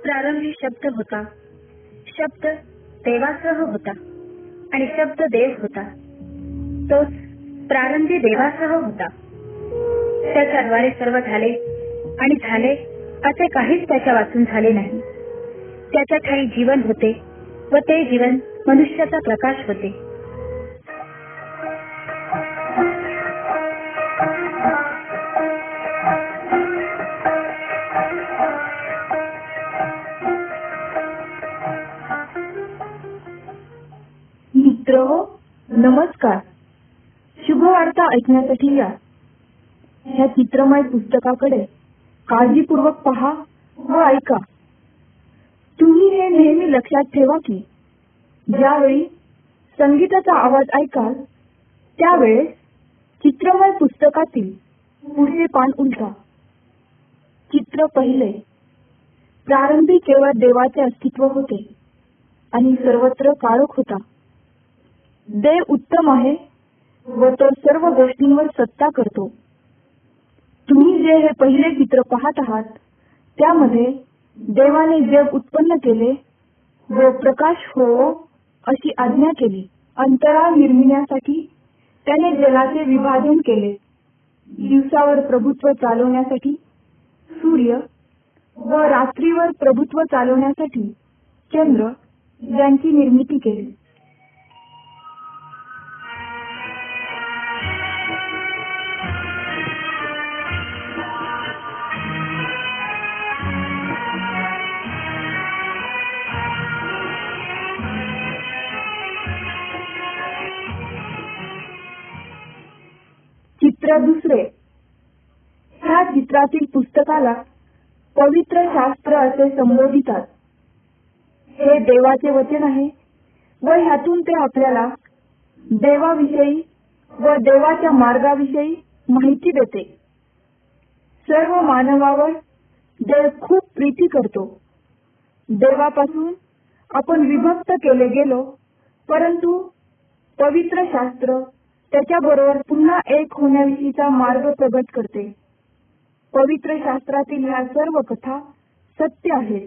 प्रारंभी शब्द होता, शब्द देवासह होता आणि शब्द देव होता. तोच प्रारंभी देवासह होता. त्याच्याद्वारे सर्व झाले आणि झाले असे काहीच त्याच्या वाचून झाले नाही. त्याच्या ठाई जीवन होते व ते जीवन मनुष्याचा प्रकाश होते. मित्र नमस्कार. शुभवार्ता ऐकण्यासाठी या. ह्या चित्रमय पुस्तकाकडे काळजीपूर्वक पहा व ऐका. तुम्ही हे नेहमी लक्षात ठेवा की ज्यावेळी संगीताचा आवाज ऐकाल त्यावेळेस चित्रमय पुस्तकातील पुढचे पान उलटा. चित्र पहिले. प्रारंभी केवळ देवाचे अस्तित्व होते आणि सर्वत्र काळोख होता. देव उत्तम आहे व तो सर्व गोष्टींवर सत्ता करतो. तुम्ही जे हे पहिले चित्र पाहत आहात त्यामध्ये देवाने जग उत्पन्न केले व प्रकाश हो अशी आज्ञा केली. अंतराळ निर्मिण्यासाठी त्याने जलाचे विभाजन केले. दिवसावर प्रभुत्व चालवण्यासाठी सूर्य व रात्रीवर प्रभुत्व चालवण्यासाठी चंद्र यांची निर्मिती केली. चित्र दुसरे. ह्या चित्रातील पुस्तकाला पवित्र शास्त्र असे संबोधितात. हे देवाचे वचन आहे व ह्यातून ते आपल्याला देवाविषयी व देवाच्या मार्गाविषयी माहिती देते. सर्व मानवावर देव खूप प्रीती करतो. देवापासून आपण विभक्त केले गेलो, परंतु पवित्र शास्त्र त्याच्याबरोबर पुन्हा एक होण्याविषयीचा मार्ग प्रगट करते. पवित्र शास्त्रातील ह्या सर्व कथा सत्य आहेत.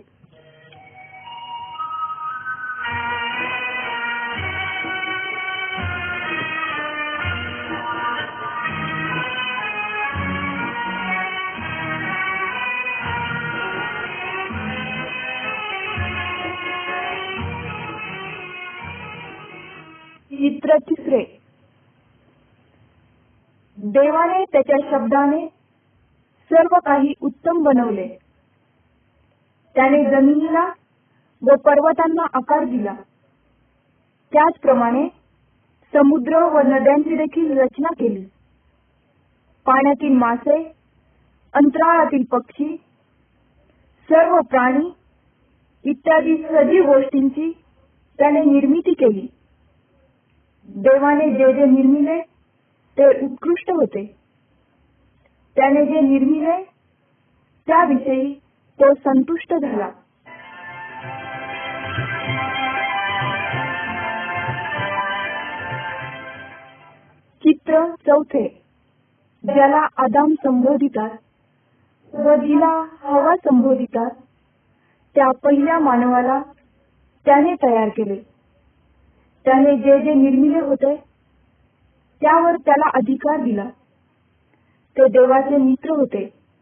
चित्र तिसरे. देवाने त्याच्या शब्दाने सर्व काही उत्तम बनवले. त्याने जमिनीला व पर्वतांना आकार दिला. त्याचप्रमाणे समुद्र व नद्यांची देखील रचना केली. पाण्यातील मासे, अंतराळातील पक्षी, सर्व प्राणी इत्यादी सजीव गोष्टींची त्याने निर्मिती केली. देवाने जे जे निर्मिले ते उत्कृष्ट होते. त्याने जे निर्मिले त्याविषयी तो संतुष्ट झाला. चित्र चौथे. ज्याला आदाम संबोधितात व जिला हवा संबोधितात त्या पहिल्या मानवाला त्याने तयार केले. त्याने जे जे निर्मिले होते त्यावर त्याला अधिकार दिला. ते देवाचे मित्र होते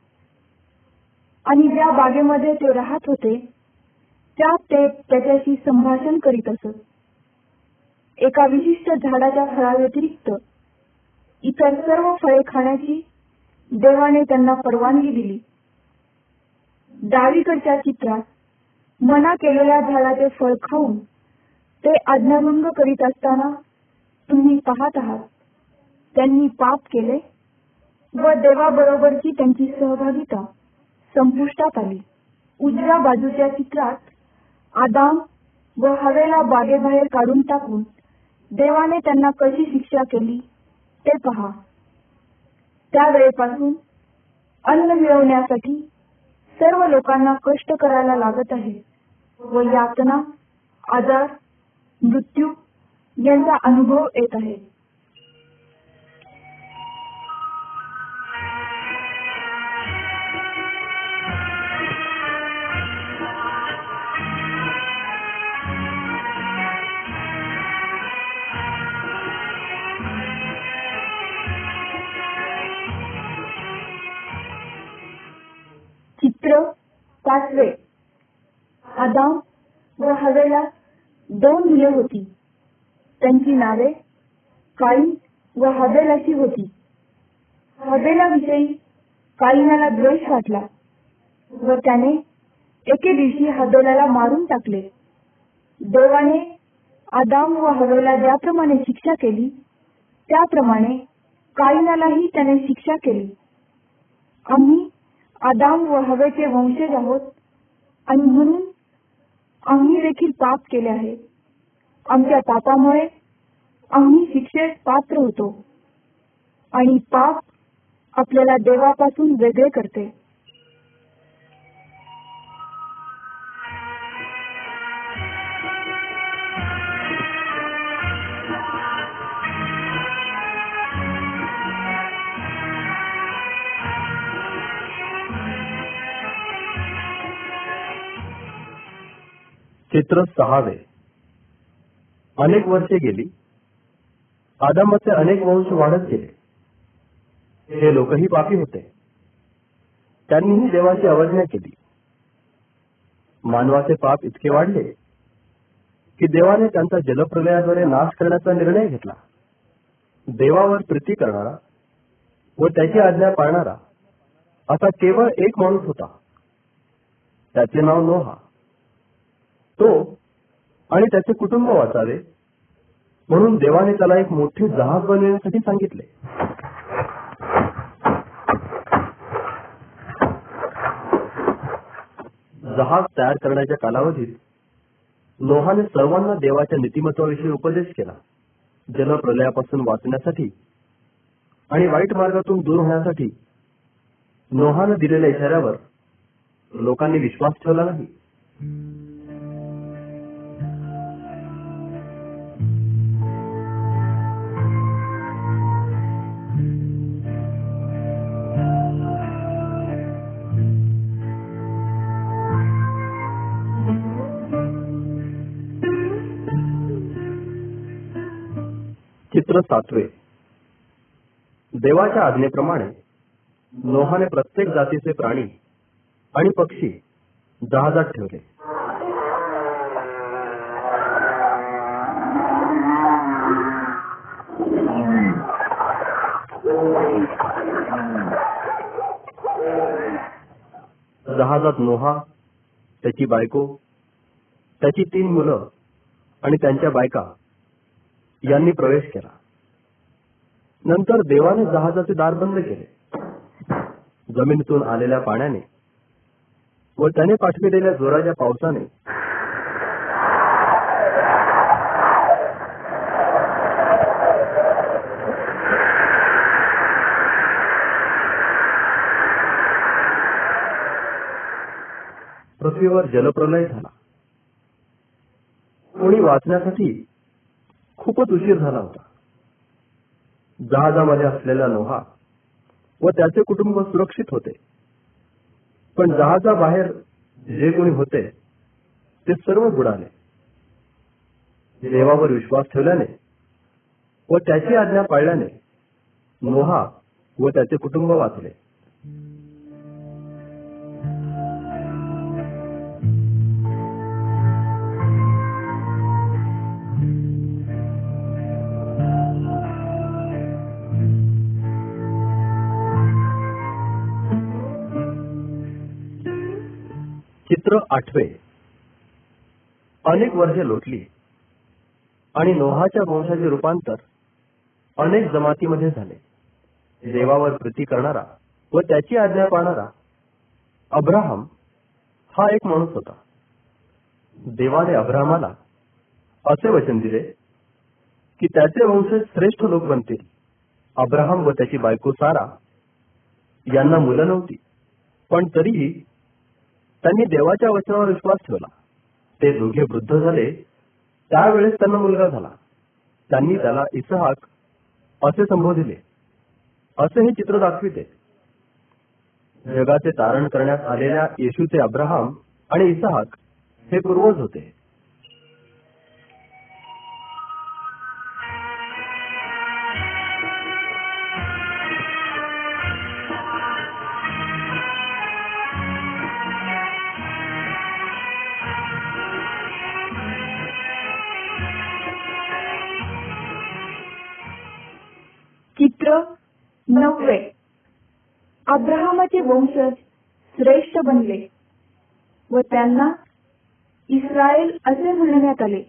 आणि ज्या बागेमध्ये ते राहत होते त्यात ते त्याच्याशी संभाषण करीत असत. एका विशिष्ट झाडाच्या फळाव्यतिरिक्त इतर सर्व फळे खाण्याची देवाने त्यांना परवानगी दिली. डावीकडच्या चित्रात मना केलेल्या झाडाचे फळ खाऊन ते आज्ञाभंग करीत असताना तुम्ही पाहत आहात त्यांनी पाप केले व देवाबरोबरची त्यांची सहभागिता संपुष्टात आली. उजव्या बाजूच्या चित्रात आदाम व हवेला बागेबाहेर काढून टाकून देवाने त्यांना कशी शिक्षा केली ते पहा. त्यावेळेपासून अन्न मिळवण्यासाठी सर्व लोकांना कष्ट करायला लागत आहे व यातना, आजार, मृत्यू यांचा अनुभव येत आहे. 5. आदाम व हवेला 2 मुले होती. त्यांची नावे काईन व हबेल अशी होती. हबेलाविषयी काईनाला द्वेष वाटला व त्याने एके दिवशी हबेलाला मारून टाकले. देवाने आदाम व हवेला ज्याप्रमाणे शिक्षा केली त्याप्रमाणे काईनालाही त्याने शिक्षा केली. आम्ही आदाम व हवेचे वंशज आहोत आणि म्हणून आम्ही देखील पाप केले आहे. आमच्या पापामुळे आम्ही शिक्षेस पात्र होतो आणि पाप आपल्याला देवापासून वेगळे करते. चित्र 6. अनेक वर्षे गेली. आदामाचे अनेक वंश वाढत गेले. हे लोकही पापी होते. त्यांनीही देवाची अवज्ञा केली. मानवाचे पाप इतके वाढले की देवाने त्यांचा जलप्रलयाद्वारे नाश करण्याचा निर्णय घेतला. देवावर प्रीती करणारा व त्याची आज्ञा पाळणारा असा केवळ एक माणूस होता. त्याचे नाव नोहा. तो आणि त्याचे कुटुंब वाचावे म्हणून देवाने त्याला एक मोठे जहाज बनवण्यासाठी सांगितले. जहाज तयार करण्याच्या कालावधीत नोहाने सर्वांना देवाच्या नीतिमत्वाविषयी उपदेश केला. जलप्रलयापासून वाचण्यासाठी आणि वाईट मार्गातून दूर होण्यासाठी नोहाने दिलेल्या इशाऱ्यावर लोकांनी विश्वास ठेवला नाही. चित्र 7. देवाच्या आज्ञेप्रमाणे नोहाने प्रत्येक जातीचे प्राणी आणि पक्षी जहाजात ठेवले. जहाजात नोहा, त्याची बायको, त्याची 3 मुलं आणि त्यांच्या बायका यांनी प्रवेश केला. नंतर देवाने जहाजाचे दार बंद केले. जमिनीतून आलेल्या पाण्याने व त्याने पाठविलेल्या जोराच्या पावसाने पृथ्वीवर जलप्रलय झाला. कोणी वाचण्यासाठी खूपच उशीर झाला होता. जहाजामध्ये असलेला नोहा व त्याचे कुटुंब सुरक्षित होते. पण जहाजाबाहेर जे कोणी होते ते सर्व बुडाले. देवावर विश्वास ठेवल्याने व त्याची आज्ञा पाळल्याने नोहा व त्याचे कुटुंब वाचले. चित्र 8. अनेक वर्षे लोटली आणि नोहाच्या वंशाचे रूपांतर अनेक जमातीमध्ये झाले. देवावर प्रीती करणारा व त्याची आज्ञा पाळणारा अब्राहम हा एक माणूस होता. देवाने अब्राहमाला असे वचन दिले की त्याचे वंशज श्रेष्ठ लोक बनतील. अब्राहम व त्याची बायको सारा यांना मुलं नव्हती, पण तरीही त्यांनी देवाच्या वचनावर विश्वास ठेवला. ते दोघे वृद्ध झाले त्यावेळेस त्यांना मुलगा झाला. त्यांनी त्याला इसहाक असे संबोधिले. असे हे चित्र दाखविते. जगाचे तारण करण्यात आलेल्या येशूचे अब्राहम आणि इसहाक हे पूर्वज होते. चित्र 9. अब्राहमाचे वंशज श्रेष्ठ बनले व त्यांना इस्रायल असे म्हणण्यात आले.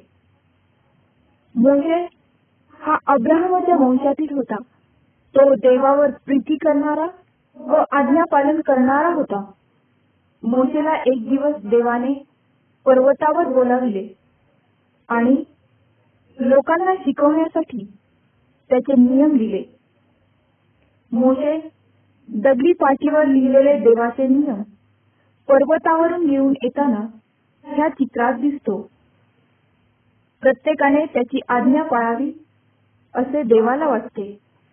मोशे हा अब्राहमाच्या वंशातील होता. तो देवावर प्रीती करणारा व आज्ञापालन करणारा होता. मोशेला एक दिवस देवाने पर्वतावर बोलाविले आणि लोकांना शिकवण्यासाठी त्याचे नियम दिले. मोशे दगडी पाटीवर लिहिलेले देवाचे नियम पर्वतावरून घेऊन येताना ह्या चित्रात दिसतो. प्रत्येकाने त्याची आज्ञा पाळावी असे देवाला वाटते.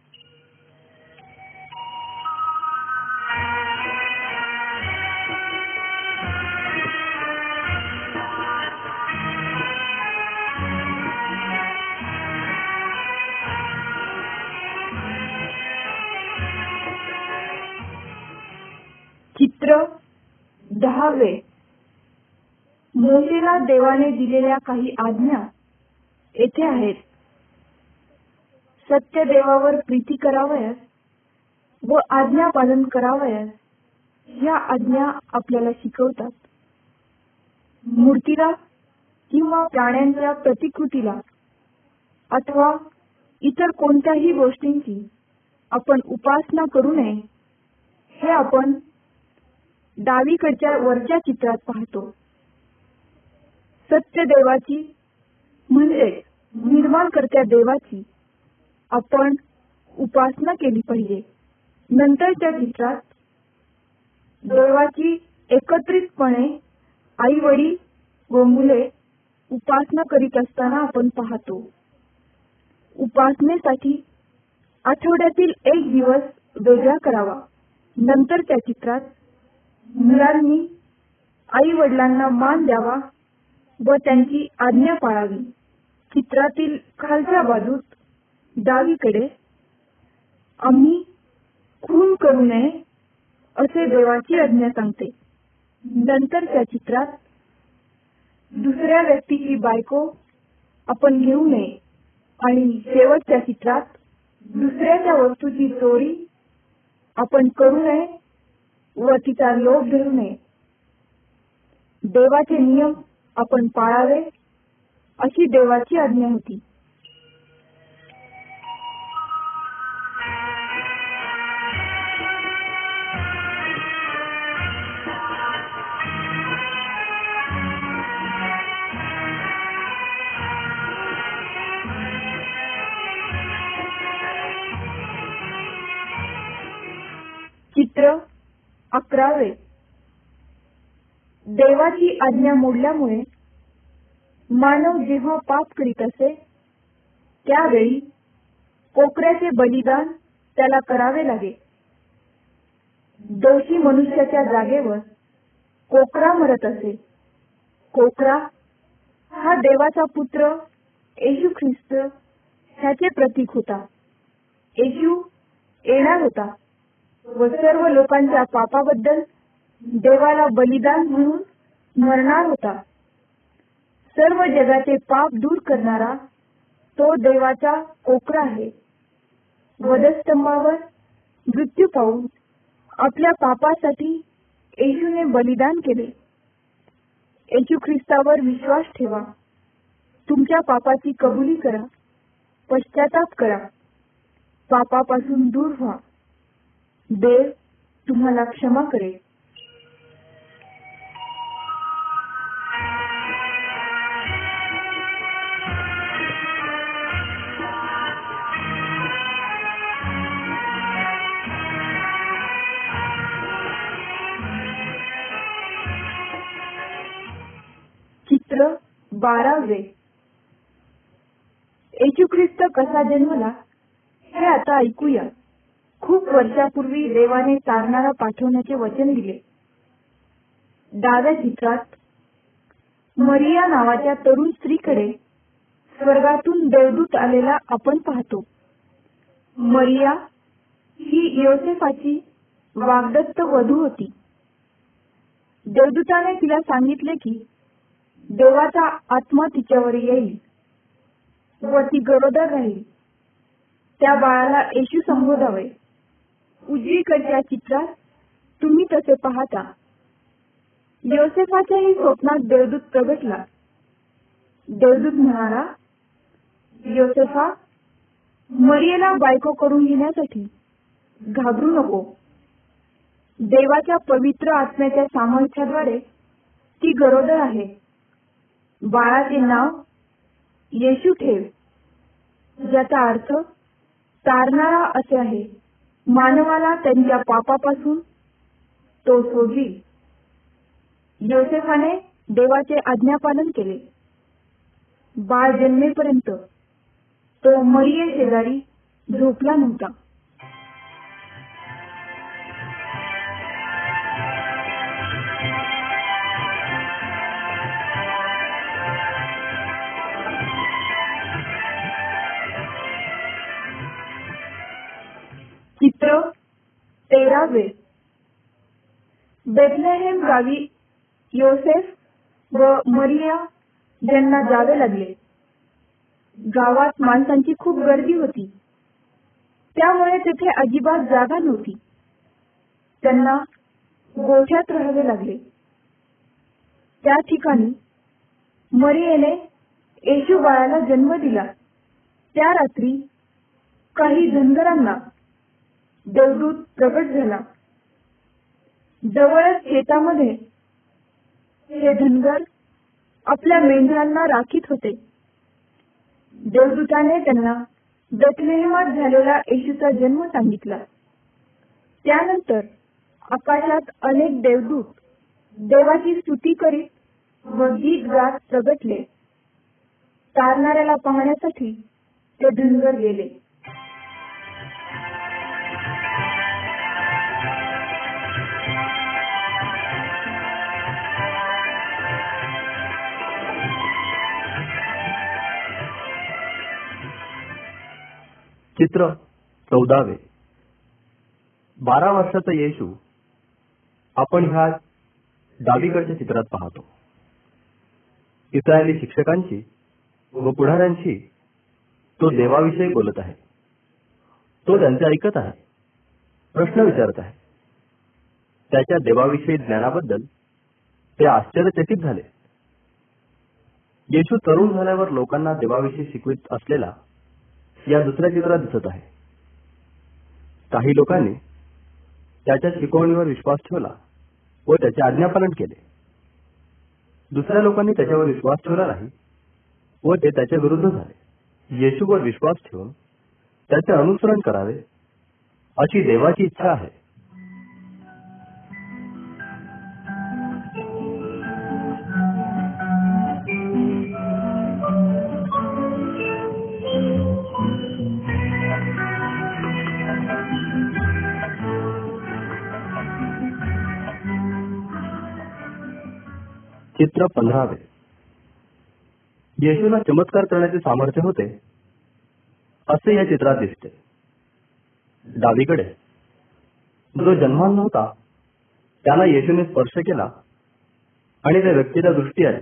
चित्र 10. मोशेला देवाने दिलेल्या काही आज्ञा येथे आहेत. सत्य देवावर प्रीती करावयास व आज्ञा पालन करावयास ह्या आज्ञा आपल्याला शिकवतात. मूर्तीला किंवा प्राण्यांच्या प्रतिकृतीला अथवा इतर कोणत्याही गोष्टींची आपण उपासना करू नये हे आपण डावीकडच्या वरच्या चित्रात पाहतो. सत्य देवाची म्हणजे निर्माणकर्त्या देवाची आपण उपासना केली पाहिजे. नंतरच्या चित्रात देवाची एकत्रितपणे आई वडील व मुले उपासना करीत असताना आपण पाहतो. उपासनेसाठी आठवड्यातील एक दिवस वेगळा करावा. नंतरच्या चित्रात मुलांनी आई वडिलांना मान द्यावा व त्यांची आज्ञा पाळावी. चित्रातील खालच्या बाजूत डावीकडे आम्ही खून करू नये असे देवाची आज्ञा सांगते. नंतरच्या चित्रात दुसऱ्या व्यक्तीची बायको आपण घेऊ नये आणि शेवटच्या चित्रात दुसऱ्याच्या वस्तूची चोरी आपण करू नये व तिचा लोभ धरू नये. देवाचे नियम आपण पाळावे अशी देवाची आज्ञा होती. चित्र 11. देवाची आज्ञा मोडल्यामुळे मानव जेव्हा पाप करीत असे त्यावेळी कोकऱ्याचे बलिदान त्याला करावे लागे. दोषी मनुष्याच्या जागेवर कोकरा मरत असे. कोकरा हा देवाचा पुत्र येशू ख्रिस्त ह्याचे प्रतीक होता. येशू येणार होता व सर्व लोकांच्या पापाबद्दल देवाला बलिदान म्हणून मरणार होता. सर्व जगाचे पाप दूर करणारा तो देवाचा कोकरा आहे. वधस्तंभावर मृत्यू पावून आपल्या पापासाठी येशूने बलिदान केले. येशू ख्रिस्तावर विश्वास ठेवा. तुमच्या पापाची कबुली करा. पश्चाताप करा. पापापासून दूर व्हा. देव तुम्हाला क्षमा करेल. चित्र 12. येशू ख्रिस्त कसा जन्मला हे आता ऐकूया. खूप वर्षापूर्वी देवाने तारणारा पाठवण्याचे वचन दिले. डाव्या चित्रात मरिया नावाच्या तरुण स्त्रीकडे स्वर्गातून देवदूत आलेला आपण पाहतो. मरिया ही योसेफाची वाग्दत्त वधू होती. देवदूताने तिला सांगितले की देवाचा आत्मा तिच्यावर येईल व ती गरोदर राहील त्या बाळाला येशू संबोधावे. उजवीकडच्या चित्रात तुम्ही तसे पाहता. योसेफाच्याही स्वप्नात देवदूत प्रगटला. देवदूत म्हणाला, योसेफा, मरियेला बायको करून घेण्यासाठी घाबरू नको. देवाच्या पवित्र आत्म्याच्या सामर्थ्याद्वारे ती गरोदर आहे. बाळाचे नाव येशू ठेव, ज्याचा अर्थ तारणारा असे आहे. मानवाला त्यांच्या पापापासून तो सोडवी. योसेफाने देवाचे आज्ञापालन केले. बाळ जन्मेपर्यंत तो मरिये शेजारी झोपला नव्हता. चित्र 13. बेथलेहेम गावी योसेफ व मरिया यांना जावे लागले. गावात माणसांची खूप गर्दी होती, त्यामुळे तेथे अजिबात जागा नव्हती. त्यांना गोठ्यात राहावे लागले. त्या ठिकाणी मरियेने येशू बाळाला जन्म दिला. त्या रात्री काही धनगरांना देवदूत प्रगट झाला. जवळच शेतामध्ये हे धनगर आपल्या मेंढरांना राखीत होते. देवदूताने त्यांना बेथलेहेमात झालेला येशूचा जन्म सांगितला. त्यानंतर आकाशात अनेक देवदूत देवाची स्तुती करीत व गीत गात प्रगटले. तारणाऱ्याला पाहण्यासाठी ते धनगर गेले. चित्र 14. 12 वर्षाचा येशू आपण ह्या डावीकडच्या चित्रात पाहतो. इस्रायली शिक्षकांची व पुढाऱ्यांशी तो देवाविषयी बोलत आहे. तो त्यांचे ऐकत आहे, प्रश्न विचारत आहे. त्याच्या देवाविषयी ज्ञानाबद्दल ते आश्चर्यचकित झाले. येशू तरुण झाल्यावर लोकांना देवाविषयी शिकवित असलेला या दुसऱ्या चित्रात दिसत आहे. काही लोकांनी त्याच्या शिकवणीवर विश्वास ठेवला व त्याचे आज्ञापालन केले. दुसऱ्या लोकांनी त्याच्यावर विश्वास ठेवला नाही व ते त्याच्या विरुद्ध झाले. येशूवर विश्वास ठेवून त्याचे अनुसरण करावे अशी देवाची इच्छा आहे. चित्र 15. येशूला चमत्कार करण्याचे सामर्थ्य होते असे या चित्रात दिसते. डावीकडे जो जन्माला नव्हता त्याला येशूने स्पर्श केला आणि त्या व्यक्तीला दृष्टी आली.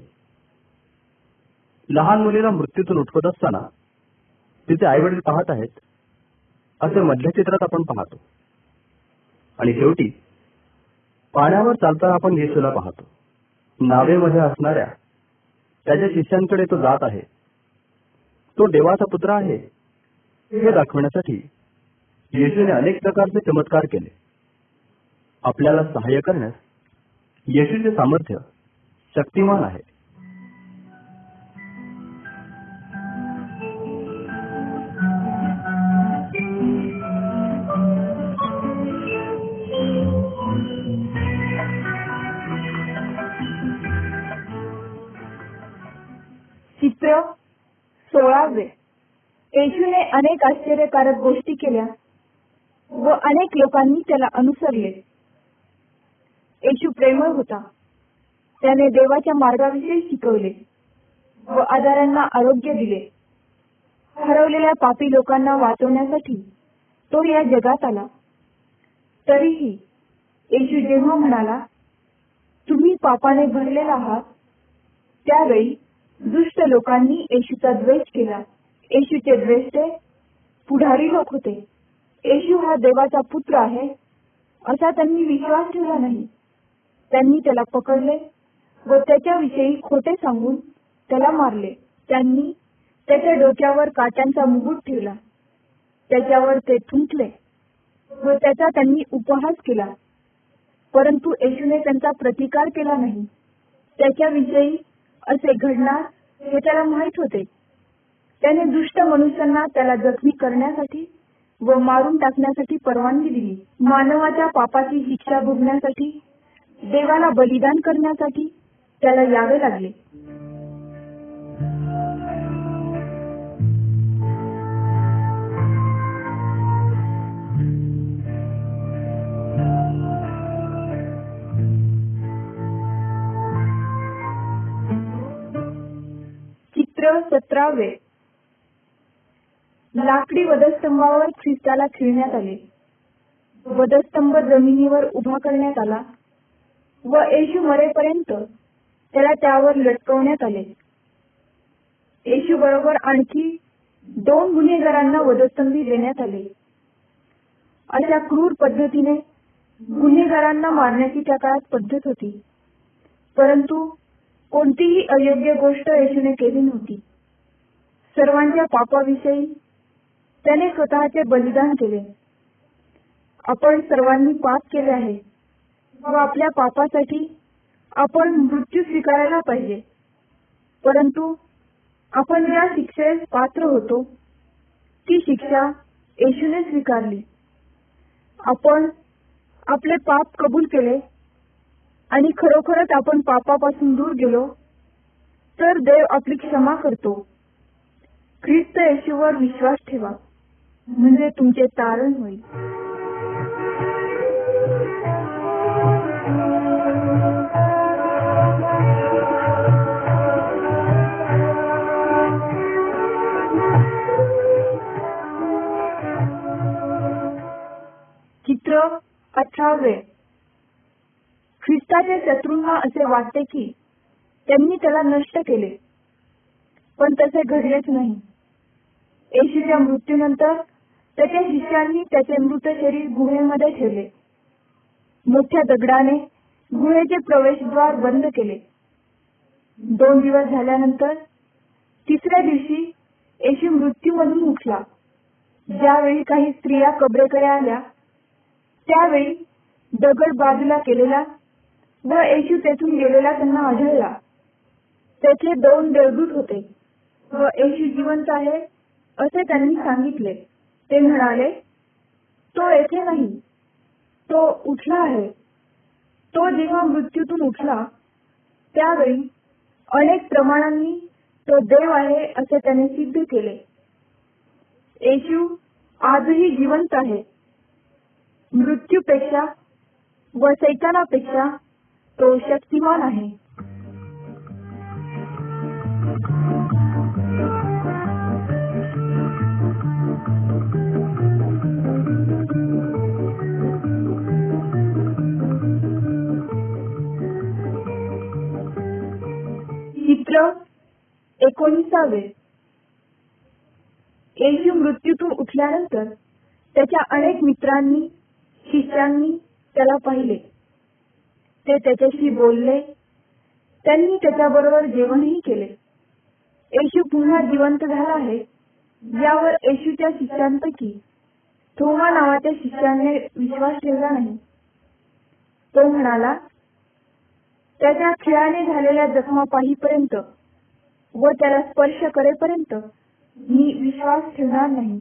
लहान मुलीला मृत्यूतून उठवत असताना तिचे आईवडील पाहत आहेत असे मध्य चित्रात आपण पाहतो. आणि शेवटी पाण्यावर चालताना आपण येशूला पाहतो. नावेमध्ये असणाऱ्या त्याच्या शिष्यांकडे तो जात आहे. तो देवाचा पुत्र आहे हे दाखवण्यासाठी येशूने अनेक प्रकारचे चमत्कार केले. आपल्याला सहाय्य करण्यास येशूचे सामर्थ्य शक्तिमान आहे. चित्र 16. येशूने अनेक आश्चर्यकारक गोष्टी केल्या व अनेक लोकांनी त्याला अनुसरले. येशू प्रेमळ होता. त्याने देवाच्या मार्गाविषयी शिकवले व आजारांना आरोग्य दिले. हरवलेल्या पापी लोकांना वाचवण्यासाठी तो या जगात आला. तरीही येशू जेव्हा म्हणाला, तुम्ही पापाने भरलेला आहात, त्यावेळी दुष्ट लोकांनी येशूचा द्वेष केला. येशूचे द्वेष्टे पुढारी लोक होते. येशू हा देवाचा पुत्र आहे असा त्यांनी विश्वास ठेवला नाही. त्यांनी त्याला पकडले व त्याच्याविषयी खोटे सांगून त्याला मारले. त्यांनी त्याच्या डोक्यावर काट्यांचा मुकुट ठेवला, त्याच्यावर ते थुंकले व त्याचा त्यांनी उपहास केला. परंतु येशूने त्यांचा प्रतिकार केला नाही. त्याच्याविषयी असे घडणार हे त्याला माहित होते. त्याने दुष्ट मनुष्यांना त्याला जखमी करण्यासाठी व मारून टाकण्यासाठी परवानगी दिली. मानवाच्या पापाची शिक्षा भोगण्यासाठी, देवाला बलिदान करण्यासाठी त्याला यावे लागले. चित्र 17. लाकडी वधस्तंभावर ख्रिस्ताला खिळण्यात आले. वधस्तंभ जमिनीवर उभा करण्यात आला व येशू मरेपर्यंत त्याला त्यावर लटकवण्यात आले. येशू बरोबर आणखी 2 गुन्हेगारांना वधस्तंभी देण्यात आले. अशा क्रूर पद्धतीने गुन्हेगारांना मारण्याची त्या काळात पद्धत होती. परंतु कोणतीही अयोग्य गोष्ट येशूने केली नव्हती. सर्वांच्या पापाविषयी त्याने स्वतःचे बलिदान केले. आपण सर्वांनी पाप केले आहे व आपल्या पापासाठी आपण मृत्यू स्वीकारायला पाहिजे. परंतु आपण ज्या शिक्षेस पात्र होतो ती शिक्षा येशूने स्वीकारली. आपण आपले पाप कबूल केले आणि खरोखरच आपण पापापासून दूर गेलो तर देव आपली क्षमा करतो. ख्रिस्त येशूवर विश्वास ठेवा म्हणजे तुमचे तारण होईल. चित्र 18. ख्रिस्ताच्या शत्रूंना असे वाटते की त्यांनी त्याला नष्ट केले, पण तसे घडलेच नाही. येशूच्या मृत्यूनंतर त्याच्या शिष्यांनी त्याचे मृत शरीर गुहेमध्ये ठेवले. मोठ्या दगडाने गुहेचे प्रवेशद्वार बंद केले. 2 दिवस झाल्यानंतर 3ऱ्या दिवशी येशू मृत्यूमधून उठला. ज्यावेळी काही स्त्रिया कबरेकडे आल्या त्यावेळी दगड बाजूला केलेला व येशू तेथून गेलेला त्यांना आढळला. तेथे 2 देवदूत होते व येशू जिवंत आहे असे त्यांनी सांगितले. ते म्हणाले, तो येथे नाही, तो उठला आहे. तो जेव्हा मृत्यूतून उठला त्यावेळी अनेक प्रमाणांनी तो देव आहे असे त्याने सिद्ध केले. येशू आजही जिवंत आहे. मृत्यूपेक्षा व सैतानापेक्षा तो शक्तिमान आहे. चित्र 19. येशू मृत्यूतून उठल्यानंतर त्याच्या अनेक मित्रांनी, शिष्यांनी त्याला पाहिले. ते त्याच्याशी बोलले. त्यांनी त्याच्याबरोबर जेवणही केले. येशू पुन्हा जिवंत झाला आहे यावर येशूच्या शिष्यांपैकी थोमा नावाच्या शिष्याने विश्वास ठेवला नाही. तो म्हणाला, त्याच्या खिळाने झालेल्या जखमा पाहीपर्यंत व त्याला स्पर्श करेपर्यंत मी विश्वास ठेवणार नाही.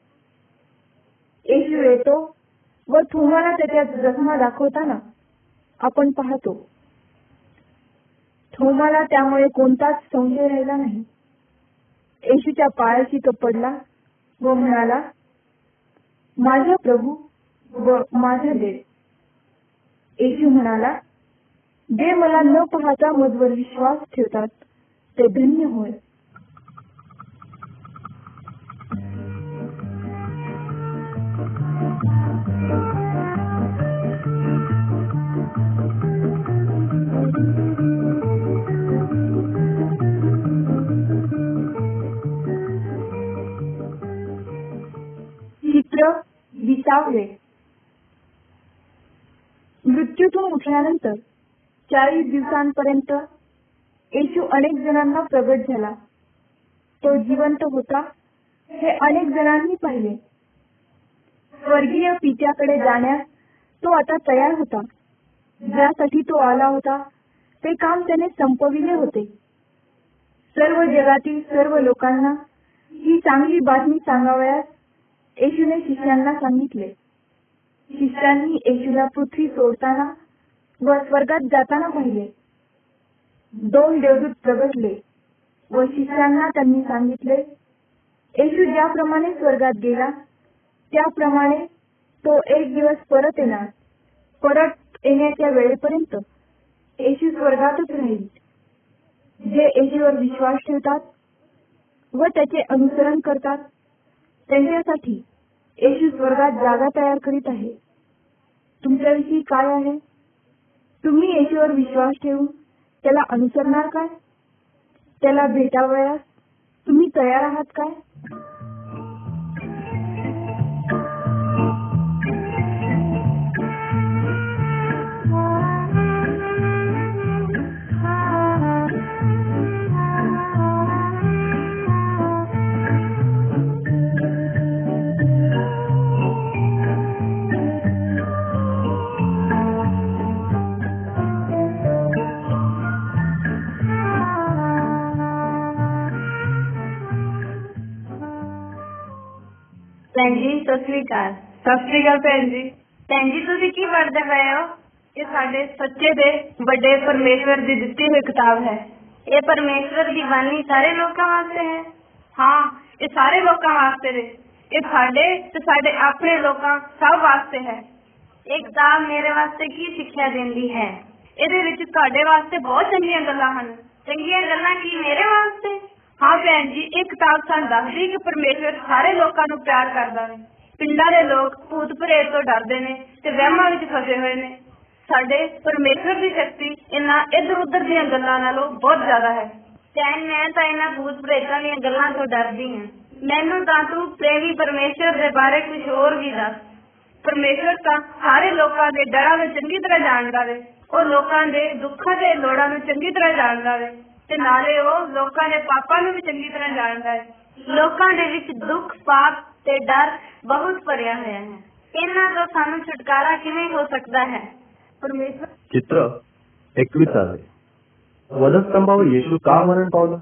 येशू येतो व थोमाला त्याच्या जखमा दाखवताना आपण पाहतो. थोमाला त्यामुळे कोणताच संशय राहिला नाही. येशूच्या पायाशी तो पडला व म्हणाला, माझा प्रभू व माझा देव. येशू म्हणाला, जे मला न पाहता मजवर विश्वास ठेवतात ते धन्य होय. हवे. मृत्यूतून उठल्यानंतर 40 दिवसांपर्यंत येशू अनेक जणांना प्रगट झाला. तो जिवंत होता हे अनेक जणांनी पाहिले. स्वर्गीय पित्याकडे जाण्यास तो आता तयार होता. ज्यासाठी तो आला होता ते काम त्याने संपविले होते. सर्व जगातील सर्व लोकांना ही चांगली बातमी सांगावयास येशूने शिष्यांना सांगितले. शिष्यांनी येशूला पृथ्वी सोडताना व स्वर्गात जाताना पाहिले. 2 देवदूत प्रगटले व शिष्यांना त्यांनी सांगितले, येशू ज्याप्रमाणे स्वर्गात गेला त्याप्रमाणे तो एक दिवस परत येणार. परत येण्याच्या वेळेपर्यंत येशू स्वर्गातच राहील. जे येशूवर विश्वास ठेवतात व त्याचे अनुसरण करतात त्यांच्यासाठी येशू स्वर्गात जागा तयार करीत आहे. तुमच्याविषयी काय आहे? तुम्ही येशूवर विश्वास ठेवून त्याला अनुसरणार काय? त्याला भेटावयास तुम्ही तयार आहात काय? ਭੈਣ ਜੀ ਸਤਿ ਸ੍ਰੀ ਅਕਾਲ। ਸਤਿ ਸ੍ਰੀ ਅਕਾਲ ਭੈਣ ਜੀ। ਭੈਣ ਜੀ ਤੁਸੀਂ ਕੀ ਪੜ੍ਹਦੇ ਪਏ ਹੋ? ਇਹ ਸਾਡੇ ਸੱਚੇ ਦੇ ਵੱਡੇ ਪਰਮੇਸ਼ਵਰ ਦੀ ਦਿੱਤੀ ਹੋਈ ਕਿਤਾਬ ਹੈ। ਇਹ ਪਰਮੇਸ਼ਵਰ ਦੀ ਬਾਣੀ ਸਾਰੇ ਲੋਕਾਂ ਵਾਸਤੇ ਹੈ? ਹਾਂ, ਇਹ ਸਾਰੇ ਲੋਕਾਂ ਵਾਸਤੇ ਨੇ। ਇਹ ਸਾਡੇ ਤੇ ਸਾਡੇ ਆਪਣੇ ਲੋਕਾਂ ਸਭ ਵਾਸਤੇ ਹੈ। ਇਹ ਕਿਤਾਬ ਮੇਰੇ ਵਾਸਤੇ ਕੀ ਸਿੱਖਿਆ ਦਿੰਦੀ ਹੈ? ਇਹਦੇ ਵਿੱਚ ਤੁਹਾਡੇ ਵਾਸਤੇ ਬਹੁਤ ਚੰਗੀਆਂ ਗੱਲਾਂ ਹਨ। ਚੰਗੀਆਂ ਗੱਲਾਂ ਕੀ ਮੇਰੇ ਵਾਸਤੇ? ਹਾਂ ਭੈਣ ਜੀ, ਇਹ ਕਿਤਾਬ ਸਾਨੂੰ ਦੱਸਦੀ ਕਿ ਪਰਮੇਸ਼ਵਰ ਸਾਰੇ ਲੋਕਾਂ ਨੂੰ ਪਿਆਰ ਕਰਦਾ ਹੈ। ਪਿੰਡਾਂ ਦੇ ਲੋਕ ਭੂਤ ਪ੍ਰੇਤ ਤੋਂ ਡਰਦੇ ਨੇ ਤੇ ਵਹਿਮਾਂ ਵਿੱਚ ਫਸੇ ਹੋਏ ਨੇ। ਸਾਡੇ ਪਰਮੇਸ਼ਵਰ ਦੀ ਸ਼ਕਤੀ ਇਹਨਾਂ ਇੱਧਰ ਉੱਧਰ ਦੀਆਂ ਗੱਲਾਂ ਨਾਲੋਂ ਬਹੁਤ ਜ਼ਿਆਦਾ ਹੈ। ਭੈਣ ਮੈਂ ਤਾਂ ਇਹਨਾਂ ਭੂਤ ਪ੍ਰੇਤਾਂ ਦੀਆਂ ਗੱਲਾਂ ਤੋਂ ਡਰਦੀ ਹਾਂ। ਮੈਨੂੰ ਤਾਂ ਤੂੰ ਪ੍ਰੇਮੀ ਪਰਮੇਸ਼ਵਰ ਦੇ ਬਾਰੇ ਕੁਝ ਹੋਰ ਵੀ ਦੱਸ। ਪਰਮੇਸ਼ਵਰ ਤਾਂ ਸਾਰੇ ਲੋਕਾਂ ਦੇ ਡਰਾਂ ਨੂੰ ਚੰਗੀ ਤਰ੍ਹਾਂ ਜਾਣਦਾ ਵੇ। ਉਹ ਲੋਕਾਂ ਦੇ ਦੁੱਖਾਂ ਤੇ ਲੋੜਾਂ ਨੂੰ ਚੰਗੀ ਤਰ੍ਹਾਂ ਜਾਣਦਾ ਵੇ ਤੇ ਨਾਲੇ ਉਹ ਲੋਕਾਂ ਦੇ ਪਾਪਾਂ ਨੂੰ ਵੀ ਚੰਗੀ ਤਰ੍ਹਾਂ ਜਾਣਦਾ ਹੈ। ਲੋਕਾਂ ਦੇ ਵਿੱਚ ਦੁੱਖ, ਪਾਪ ਤੇ ਡਰ ਬਹੁਤ ਭਰਿਆ ਹੋਇਆ ਹੈ। ਇਹਨਾਂ ਤੋਂ ਸਾਨੂੰ ਛੁਟਕਾਰਾ ਕਿਵੇਂ ਹੋ ਸਕਦਾ ਹੈ? ਪਰਮੇਸ਼ਵਰ चित्र 21. वधस्तंभावर येशू का मरण पावला?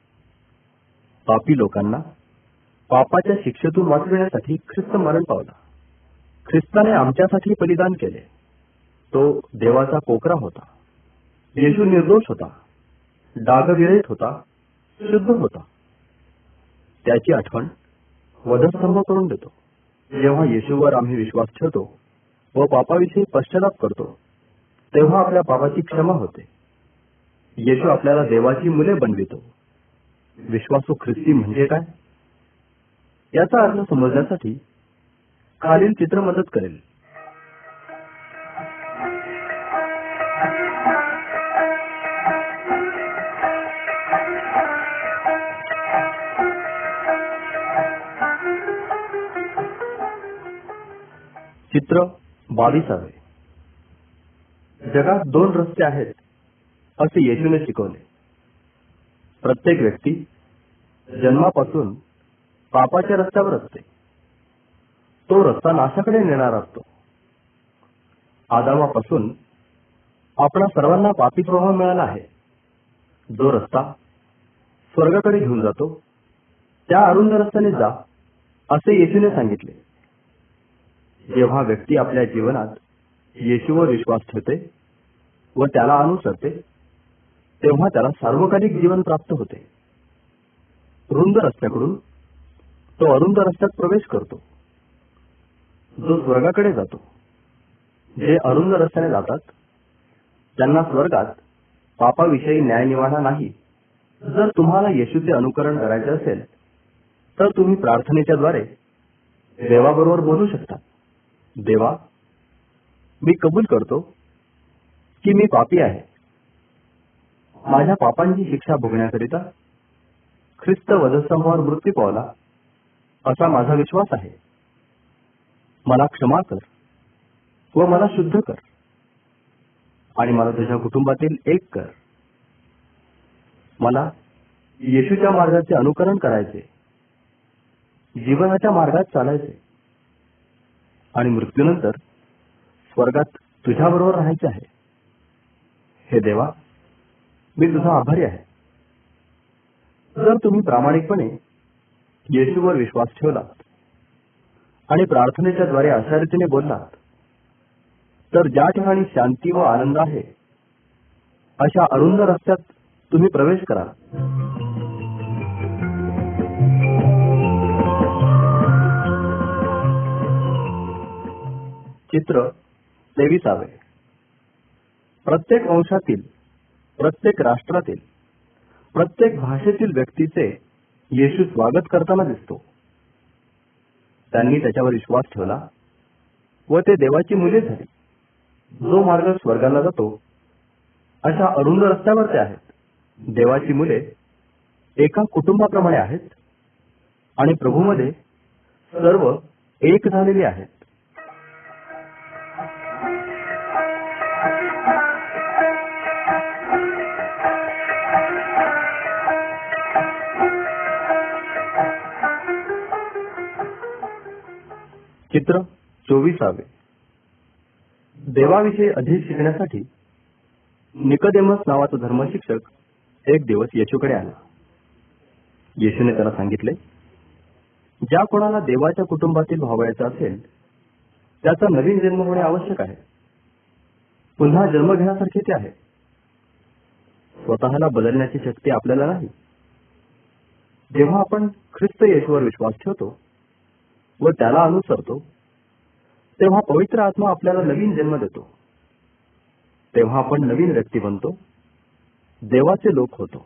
पापी लोकांना पापाच्या शिक्षेतून वाचविण्यासाठी ख्रिस्त मरण पावला. ख्रिस्ताने आमच्यासाठी बलिदान केले. तो देवाचा पोकरा होता. येशू निर्दोष होता, डागविरहित होता, शुद्ध होता. त्याची आठवण वधस्तंभ करून देतो. जेव्हा येशूवर आम्ही विश्वास ठेवतो व पापाविषयी पश्चाताप करतो तेव्हा आपल्या पापाची क्षमा होते. येशू आपल्याला देवाची मुले बनवितो. विश्वासू ख्रिस्ती म्हणजे काय याचा अर्थ समजण्यासाठी खालील चित्र मदत करेल. चित्र 22. जगात 2 रस्ते आहेत असे येशूने शिकवले. प्रत्येक व्यक्ती जन्मापासून पापाच्या रस्त्यावर असते. तो रस्ता नाशाकडे नेणारा असतो. आदामापासून आपणा सर्वांना पापी स्वभाव मिळाला आहे. जो रस्ता स्वर्गाकडे घेऊन जातो त्या अरुंद रस्त्याने जा असे येशूने सांगितले. जेव्हा व्यक्ती आपल्या जीवनात येशूवर विश्वास ठेवते व त्याला अनुसरते तेव्हा त्याला सार्वकालिक जीवन प्राप्त होते. रुंद रस्त्याकडून तो अरुंद रस्त्यात प्रवेश करतो जो स्वर्गाकडे जातो. जे अरुंद रस्त्याने जातात त्यांना स्वर्गात पापाविषयी न्यायनिवाडा नाही. जर तुम्हाला येशूचे अनुकरण करायचे असेल तर तुम्ही प्रार्थनेच्या द्वारे देवाबरोबर बोलू शकता. देवा, मी कबूल करतो की मी पापी आहे. माझ्या पापांची शिक्षा भोगण्याकरिता ख्रिस्त वधस्तंभावर मृत्यू पावला असा माझा विश्वास आहे. मला क्षमा कर व मला शुद्ध कर आणि मला तुझ्या कुटुंबातील एक कर. मला येशूच्या मार्गाचे अनुकरण करायचे, जीवनाच्या मार्गात चालायचे आणि मृत्यूनंतर स्वर्गात तुझ्याबरोबर राहायचे आहे. हे देवा, मी तुझा आभारी आहे. जर तुम्ही प्रामाणिकपणे येशूवर विश्वास ठेवलात आणि प्रार्थनेच्या द्वारे अशा रीतीने बोललात, तर ज्या ठिकाणी शांती व आनंद आहे अशा अरुंद रस्त्यात तुम्ही प्रवेश कराल. चित्र 23. प्रत्येक वंशातील, प्रत्येक राष्ट्रातील, प्रत्येक भाषेतील व्यक्तीचे येशू स्वागत करताना दिसतो. त्यांनी त्याच्यावर विश्वास ठेवला व ते देवाची मुले झाली. जो मार्ग स्वर्गाला जातो अशा अरुंद रस्त्यावर ते आहेत. देवाची मुले एका कुटुंबाप्रमाणे आहेत आणि प्रभूमध्ये सर्व एक झालेली आहेत. चित्र 24. देवाविषयी अधिक शिकण्यासाठी निकोदेमस नावाचा धर्मशिक्षक एक दिवस येशूकडे आला. येशूने त्याला सांगितले, ज्या कोणाला देवाच्या कुटुंबातील व्हावयाचा असेल त्याचा नवीन जन्म होणे आवश्यक आहे. पुन्हा जन्म घेण्यासारखे ते आहे. स्वतःला बदलण्याची शक्ती आपल्याला नाही. जेव्हा आपण ख्रिस्त येशूवर विश्वास ठेवतो व त्याला अनुसरतो, तेव्हा पवित्र आत्मा आपल्याला नवीन जन्म देतो. तेव्हा आपण नवीन व्यक्ती बनतो, देवाचे लोक होतो.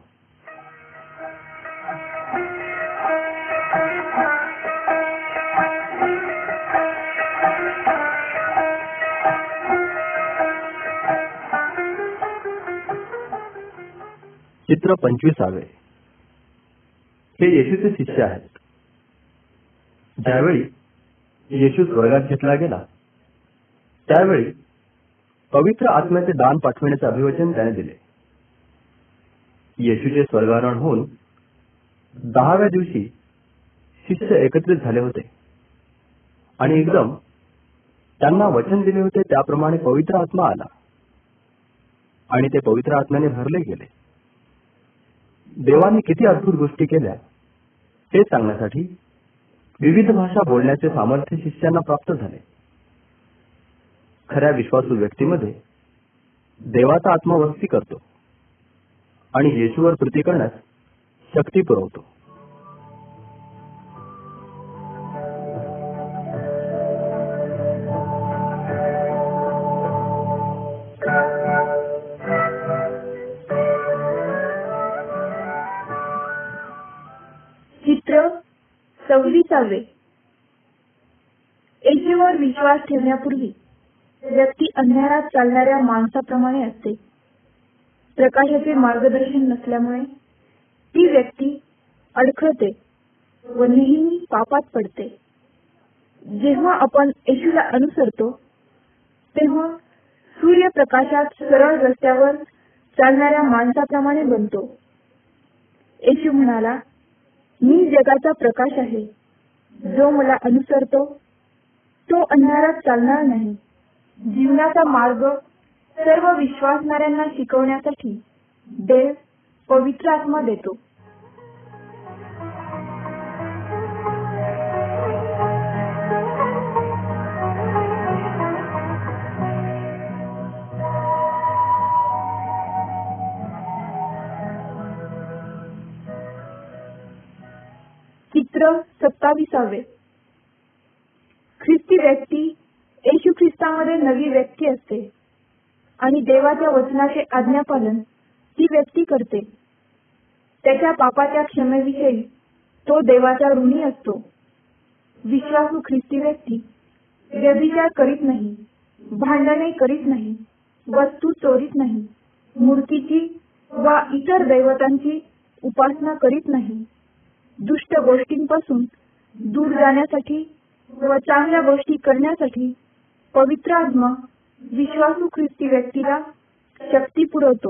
चित्र 25. हे येशूचे शिष्य आहेत. ज्यावेळी येशू स्वर्गात घेतला गेला त्यावेळी पवित्र आत्म्याचे दान पाठविण्याचे अभिवचन त्याने दिले. येशूचे स्वर्गारोहण होऊन 10व्या दिवशी शिष्य एकत्रित झाले होते आणि एकदम त्यांना वचन दिले होते त्याप्रमाणे पवित्र आत्मा आला आणि ते पवित्र आत्म्याने भरले गेले. देवाने किती अद्भुत गोष्टी केल्या हे सांगण्यासाठी विविध भाषा बोलण्याचे सामर्थ्य शिष्यांना प्राप्त झाले. खऱ्या विश्वासू व्यक्तीमध्ये देवाचा आत्मा वस्ती करतो आणि येशूवर प्रीती करण्यास शक्ती पुरवतो. चित्र 26. येशूवर विश्वास ठेवण्यापूर्वी व्यक्ती अंधारात चालणाऱ्या माणसाप्रमाणे असते. प्रकाशाचे मार्गदर्शन नसल्यामुळे ती व्यक्ती अडखळते व नेहमी पापात पडते. जेव्हा आपण येशूला अनुसरतो तेव्हा सूर्यप्रकाशात सरळ रस्त्यावर चालणाऱ्या माणसाप्रमाणे बनतो. येशू म्हणाला, मी जगाचा प्रकाश आहे. जो मला अनुसरतो तो अंधारात चालणार नाही. जीवनाचा मार्ग सर्व विश्वासणाऱ्यांना शिकवण्यासाठी देव पवित्र आत्मा देतो. चित्र 27. ख्रिस्ती व्यक्ती येशू ख्रिस्तामध्ये नवी व्यक्ती असते आणि देवाच्या वचनाचे आज्ञापालन ती व्यक्ती करते. त्याच्या पापाच्या क्षमेविषयी तो देवाचा ऋणी असतो. विश्वासू ख्रिस्ती व्यक्ती व्यभिचार करीत नाही, भांडणे करीत नाही, वस्तू चोरीत नाही, मूर्तीची वा इतर दैवतांची उपासना करीत नाही. दुष्ट गोष्टींपासून दूर जाण्यासाठी व चांगल्या गोष्टी करण्यासाठी पवित्र आत्मा विश्वासू ख्रिस्ती व्यक्तीला शक्ती पुरवतो.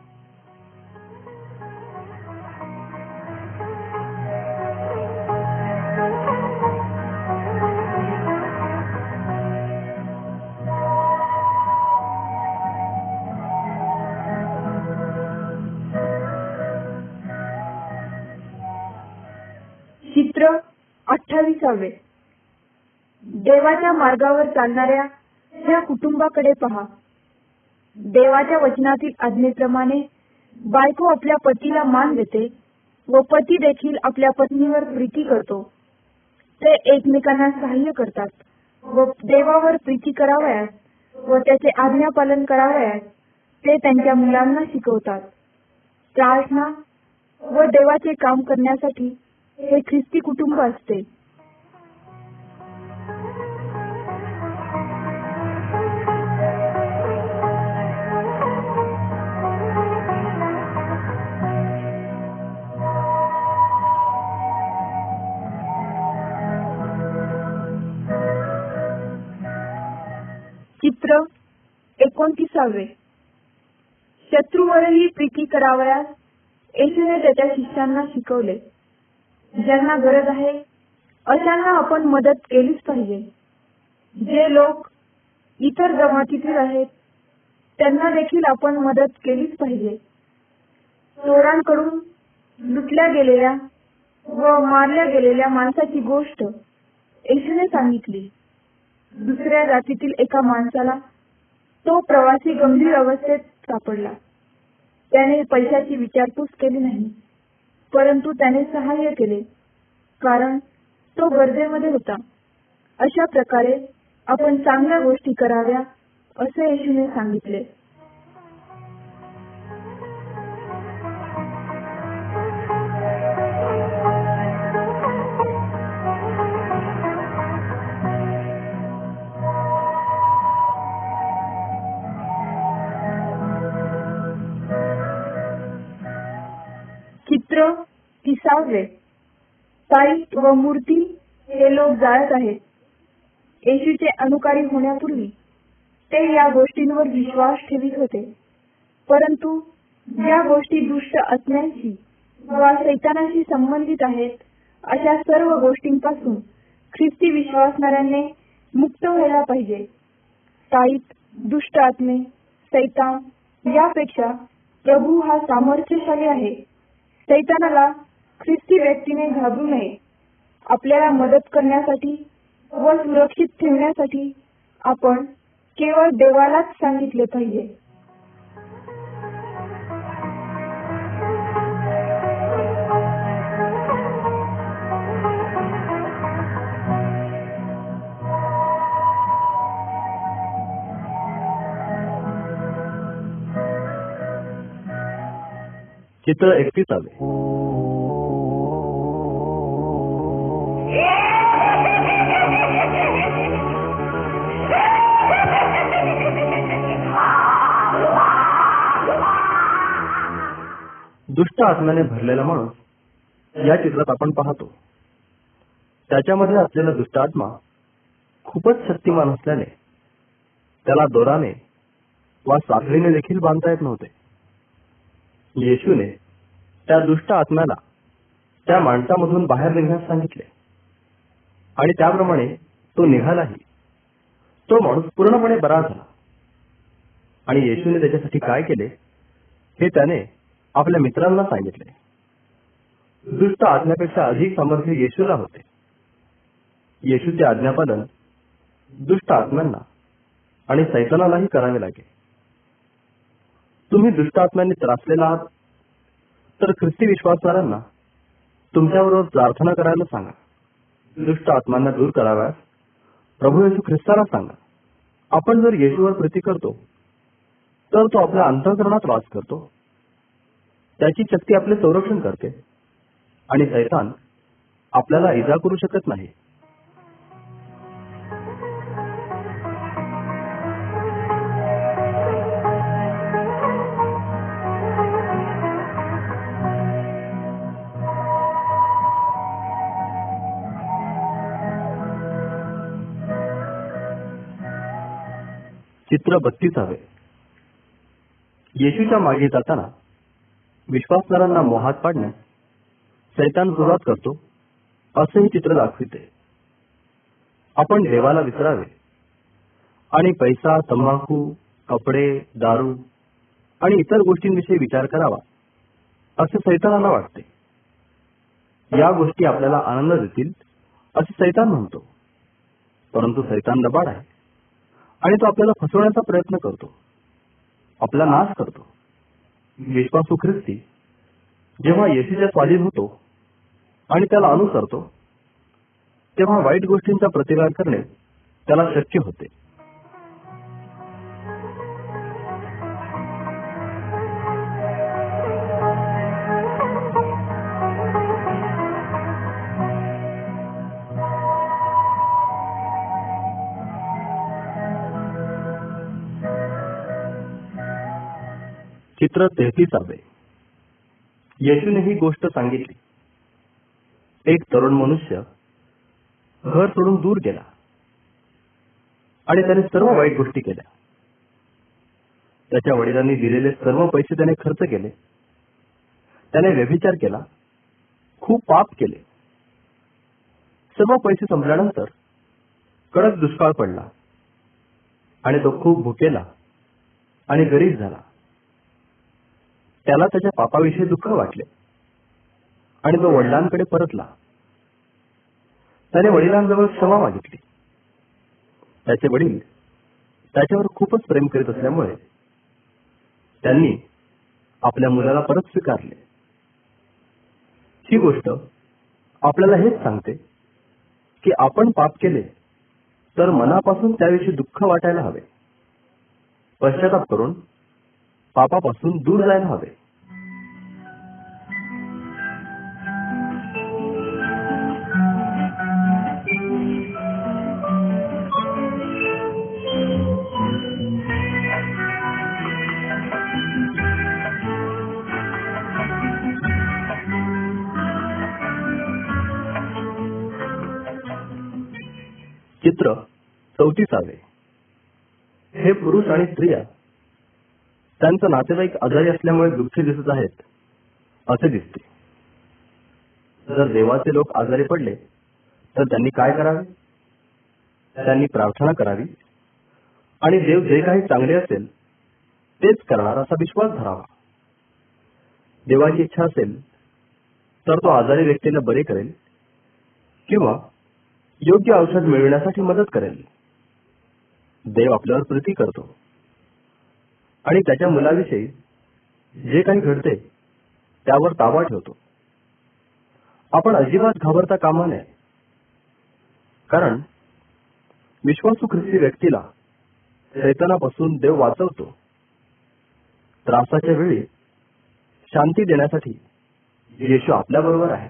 चित्र 28. देवाच्या मार्गावर चालणाऱ्या ह्या कुटुंबाकडे पहा. देवाच्या वचनातील आज्ञेप्रमाणे बायको आपल्या पतीला मान देते व पती देखील आपल्या पत्नीवर प्रीती करतो. ते एकमेकांना सहाय्य करतात व देवावर प्रीती करावयास व त्याचे आज्ञापालन करावयास ते त्यांच्या मुलांना शिकवतात. प्रार्थना व देवाचे काम करण्यासाठी हे ख्रिस्ती कुटुंब असते. चित्र 29. शत्रूवरही प्रीती करावयास येशूने त्याच्या शिष्यांना शिकवले. ज्यांना गरज आहे अशांना आपण मदत केलीच पाहिजे. जे लोक इतर जमातीतील आहेत त्यांना देखील आपण मदत केलीच पाहिजे. चोरांकडून लुटल्या गेलेल्या व मारल्या गेलेल्या माणसाची गोष्ट येशूने सांगितली. दुसऱ्या जातीतील एका माणसाला तो प्रवासी गंभीर अवस्थेत सापडला. त्याने पैशाची विचारपूस केली नाही, परंतु त्याने सहाय्य केले, कारण तो गरजेमध्ये होता. अशा प्रकारे आपण चांगल्या गोष्टी कराव्या असे येशूने सांगितले. चित्र 30. साईट व मूर्ती हे लोक जाळत आहेत. येशूचे अनुकारी होण्यापूर्वी ते या गोष्टींवर विश्वास ठेवित होते, परंतु ज्या गोष्टी दुष्ट आत्म्यांशी वा सैतानाशी संबंधित आहेत अशा सर्व गोष्टींपासून ख्रिस्ती विश्वासणाऱ्यांनी मुक्त व्हायला पाहिजे. साईट, दुष्ट आत्मे, सैतान यापेक्षा प्रभू हा सामर्थ्यशाली आहे. सैतानाला ख्रिस्ती व्यक्तीने घाबरू नये. आपल्याला मदत करण्यासाठी व सुरक्षित ठेवण्यासाठी आपण केवळ देवालाच सांगितले पाहिजे. चित्र 31. दुष्ट आत्म्याने भरलेला माणूस या चित्रात आपण पाहतो. त्याच्यामध्ये असलेला दुष्ट आत्मा खूपच शक्तिमान असल्याने त्याला दोराने वा साखळीने देखील बांधता येत नव्हते. येशूने त्या दुष्ट आत्म्याला त्या माणसामधून बाहेर निघण्यास सांगितले आणि त्याप्रमाणे तो निघालाही. तो माणूस पूर्णपणे बरा झाला आणि येशूने त्याच्यासाठी काय केले हे त्याने आपल्या मित्रांना सांगितले. दुष्ट आत्म्यापेक्षा अधिक सामर्थ्य येशूला होते. येशूचे आज्ञापालन दुष्ट आत्म्यांना आणि सैतानालाही करावे लागेल. तुम्ही दुष्ट आत्म्यांनी त्रासलेला आहात तर ख्रिस्ती विश्वासणाऱ्यांना तुमच्याबरोबर प्रार्थना करायला सांगा. दुष्ट आत्म्यांना दूर कराव्यास प्रभू येशू ख्रिस्ताला सांगा. आपण जर येशूवर प्रीती करतो तर तो आपल्या अंतःकरणात वास करतो. त्याची शक्ती आपले संरक्षण करते आणि सैतान आपल्याला इजा करू शकत नाही. चित्र 32. येशूच्या मागे जाताना विश्वासणाऱ्यांना मोहात पाडण्यास सैतान सुरुवात करतो असे हे चित्र दाखविते. आपण देवाला विसरावे आणि पैसा, तंबाखू, कपडे, दारू आणि इतर गोष्टींविषयी विचार करावा असे सैतानाला वाटते. या गोष्टी आपल्याला आनंद देतील असे सैतान म्हणतो. परंतु सैतान लबाड आहे आणि तो आपल्याला फसवण्याचा प्रयत्न करतो, आपला नाश करतो. विश्वासू ख्रिस्ती जेव्हा येशूच्या स्वाधीन होतो आणि त्याला अनुसरतो तेव्हा वाईट गोष्टींचा प्रतिकार करणे त्याला शक्य होते. चित्र 33. येशूने ही गोष्ट सांगितली. एक तरुण मनुष्य घर सोडून दूर गेला आणि त्याने सर्व वाईट गोष्टी केल्या. त्याच्या वडिलांनी दिलेले सर्व पैसे त्याने खर्च केले. त्याने व्यभिचार केला, खूप पाप केले. सर्व पैसे संपल्यानंतर कडक दुष्काळ पडला आणि तो खूप भुकेला आणि गरीब झाला. त्याला त्याच्या पापाविषयी दुःख वाटले आणि तो वडिलांकडे परतला. त्याने वडिलांजवळ क्षमा मागितली. त्याचे वडील त्याच्यावर खूपच प्रेम करीत असल्यामुळे त्यांनी आपल्या मुलाला परत स्वीकारले. ही गोष्ट आपल्याला हेच सांगते की आपण पाप केले तर मनापासून त्याविषयी दुःख वाटायला हवे, पश्चाताप करून पापापासून दूर जायला हवे. चित्र 34. हे पुरुष आणि स्त्रिया त्यांचा नातेवाईक आजारी असल्यामुळे दुःखी दिसत आहेत असे दिसते. जर देवाचे लोक आजारी पडले तर त्यांनी काय करावे? त्यांनी प्रार्थना करावी आणि देव जे काही चांगले असेल तेच करणार असा विश्वास धरावा. देवाची इच्छा असेल तर तो आजारी व्यक्तीला बरे करेल किंवा योग्य औषध मिळविण्यासाठी मदत करेल. देव आपल्यावर प्रीती करतो आणि त्याच्या मुलाविषयी जे काही घडते त्यावर ताबा ठेवतो. आपण अजिबात घाबरता कामा नये, कारण विश्वासू ख्रिस्ती व्यक्तीला शैतानापासून देव वाचवतो. त्रासाच्या वेळी शांती देण्यासाठी येशू आपल्याबरोबर आहे.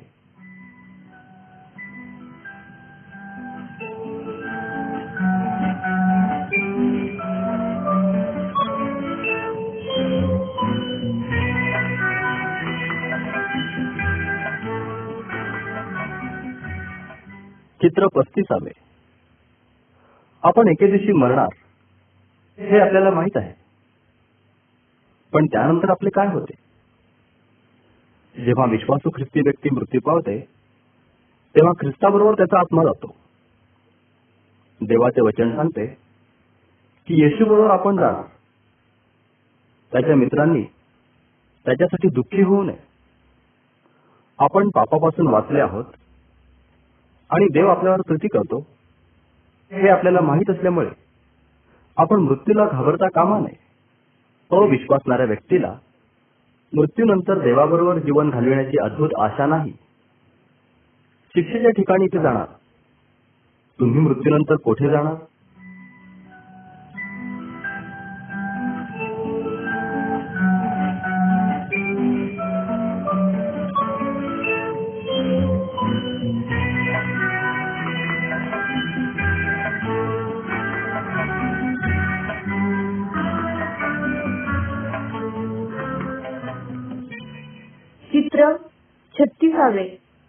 चित्र 35. आपण एके दिवशी मरणार हे आपल्याला माहित आहे, पण त्यानंतर आपले काय होते? जेव्हा विश्वासू ख्रिस्ती व्यक्ती मृत्यू पावते तेव्हा ख्रिस्ताबरोबर त्याचा आत्मा जातो. देवाचे वचन सांगते की येशू बरोबर आपण जाणार. त्याच्या मित्रांनी त्याच्यासाठी दुःखी होऊ नये. आपण पापापासून वाचले आहोत आणि देव आपल्यावर प्रीती करतो हे आपल्याला माहीत असल्यामुळे आपण मृत्यूला घाबरता कामा नये. अविश्वासणाऱ्या व्यक्तीला मृत्यूनंतर देवाबरोबर जीवन घालविण्याची अद्भुत आशा नाही. शिक्षेच्या ठिकाणी ते जाणार. तुम्ही मृत्यूनंतर कोठे जाणार? चित्र 36.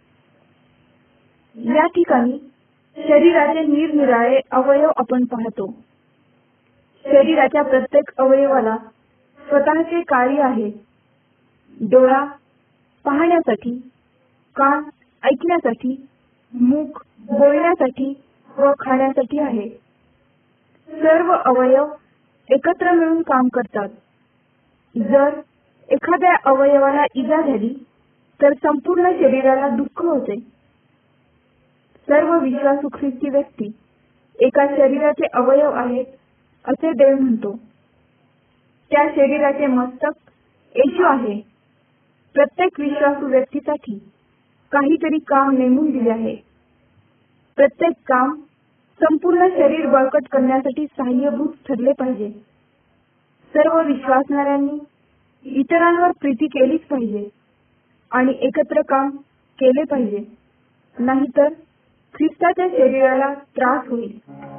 या ठिकाणी शरीराचे निरनिराळे अवयव आपण पाहतो. शरीराच्या प्रत्येक अवयवाला स्वतःचे कार्य आहे. डोळा पाहण्यासाठी, कान ऐकण्यासाठी, मुख बोलण्यासाठी व खाण्यासाठी आहे. सर्व अवयव एकत्र मिळून काम करतात. जर एखाद्या अवयवाला इजा झाली तर संपूर्ण शरीराला दुःख होते. सर्व विश्वासू ख्रिस्ती व्यक्ती एका शरीराचे अवयव आहेत असे देव म्हणतो. त्या शरीराचे मस्तक येशू आहे. प्रत्येक विश्वासू व्यक्तीसाठी काहीतरी काम नेमून दिले आहे. प्रत्येक काम संपूर्ण शरीर बळकट करण्यासाठी सहाय्यभूत ठरले पाहिजे. सर्व विश्वासणाऱ्यांनी इतरांवर प्रीती केलीच पाहिजे आणि एकत्र काम केले पाहिजे, नाहीतर ख्रिस्ताच्या शरीराला त्रास होईल.